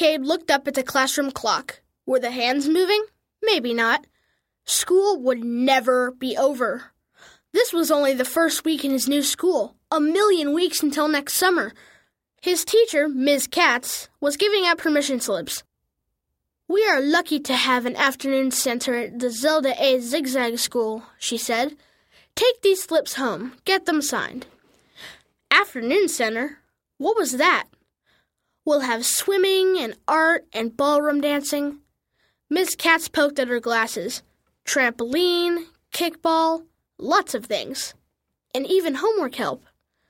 Cade looked up at the classroom clock. Were the hands moving? Maybe not. School would never be over. This was only the first week in his new school, 1,000,000 weeks until next summer. His teacher, Ms. Katz, was giving out permission slips. "We are lucky to have an afternoon center at the Zelda A. Zigzag School," she said. "Take these slips home. Get them signed." Afternoon center? What was that? "We'll have swimming and art and ballroom dancing." Ms. Katz poked at her glasses. Trampoline, kickball, lots of things. And even homework help.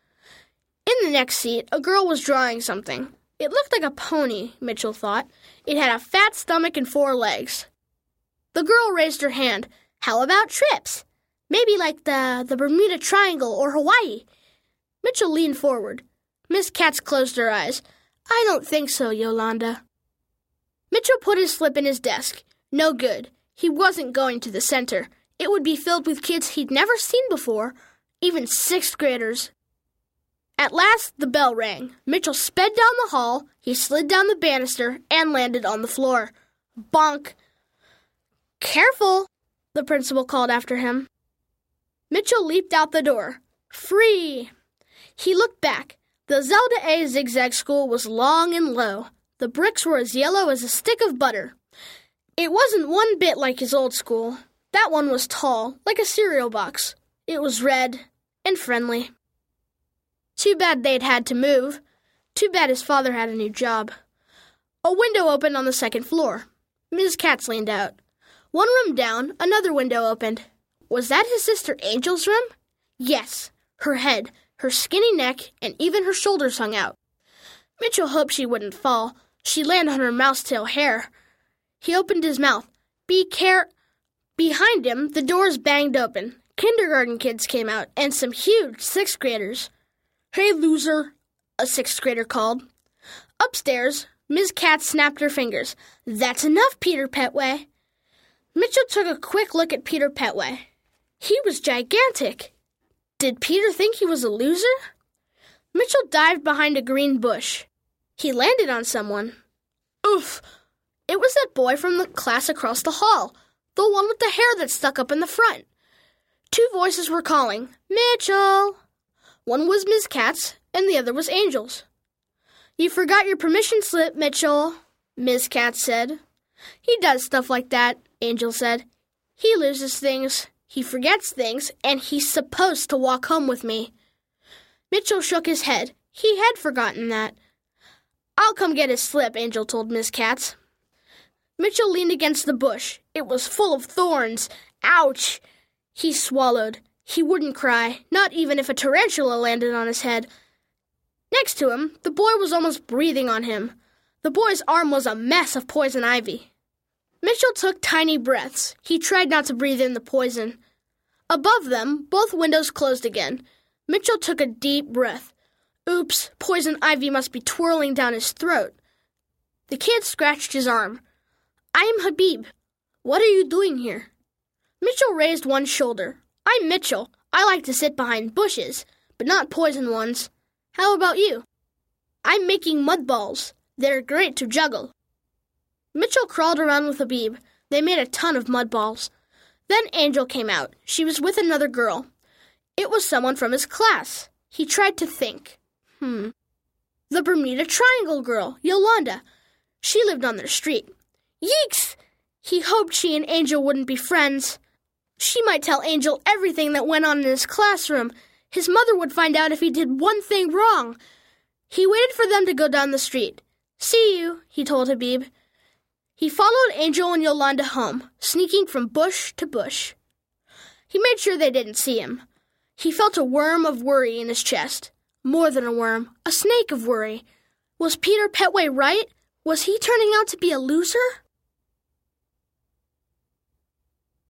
In the next seat, a girl was drawing something. It looked like a pony, Mitchell thought. It had a fat stomach and 4 legs. The girl raised her hand. "How about trips? Maybe like the Bermuda Triangle or Hawaii." Mitchell leaned forward. Miss Katz closed her eyes. "I don't think so, Yolanda." Mitchell put his slip in his desk. No good. He wasn't going to the center. It would be filled with kids he'd never seen before, even 6th graders. At last, the bell rang. Mitchell sped down the hall, he slid down the banister, and landed on the floor. Bonk! "Careful!" the principal called after him. Mitchell leaped out the door. Free! He looked back. The Zelda A. Zigzag School was long and low. The bricks were as yellow as a stick of butter. It wasn't one bit like his old school. That one was tall, like a cereal box. It was red and friendly. Too bad they'd had to move. Too bad his father had a new job. A window opened on the 2nd floor. Ms. Katz leaned out. One room down, another window opened. Was that his sister Angel's room? Yes. Her head, her skinny neck, and even her shoulders hung out. Mitchell hoped she wouldn't fall. She'd land on her mousetail hair. He opened his mouth. Behind him, the doors banged open. Kindergarten kids came out, and some huge 6th graders. "Hey, loser," a 6th grader called. Upstairs, Ms. Katz snapped her fingers. "That's enough, Peter Petway." Mitchell took a quick look at Peter Petway. He was gigantic. Did Peter think he was a loser? Mitchell dived behind a green bush. He landed on someone. Oof! It was that boy from the class across the hall, the one with the hair that stuck up in the front. 2 voices were calling, "Mitchell!" One was Ms. Katz, and the other was Angel's. "You forgot your permission slip, Mitchell," Ms. Katz said. "He does stuff like that," Angel said. "He loses things, he forgets things, and he's supposed to walk home with me." Mitchell shook his head. He had forgotten that. "I'll come get his slip," Angel told Ms. Katz. Mitchell leaned against the bush. It was full of thorns. Ouch! He swallowed. He wouldn't cry, not even if a tarantula landed on his head. Next to him, the boy was almost breathing on him. The boy's arm was a mess of poison ivy. Mitchell took tiny breaths. He tried not to breathe in the poison. Above them, both windows closed again. Mitchell took a deep breath. Oops, poison ivy must be twirling down his throat. The kid scratched his arm. "I'm Habib. What are you doing here?" Mitchell raised one shoulder. "I'm Mitchell. I like to sit behind bushes, but not poison ones. How about you?" "I'm making mud balls. They're great to juggle." Mitchell crawled around with Habib. They made a ton of mud balls. Then Angel came out. She was with another girl. It was someone from his class. He tried to think. The Bermuda Triangle girl, Yolanda. She lived on their street. Yeeks! He hoped she and Angel wouldn't be friends. She might tell Angel everything that went on in his classroom. His mother would find out if he did one thing wrong. He waited for them to go down the street. "See you," he told Habib. He followed Angel and Yolanda home, sneaking from bush to bush. He made sure they didn't see him. He felt a worm of worry in his chest. More than a worm, a snake of worry. Was Peter Petway right? Was he turning out to be a loser?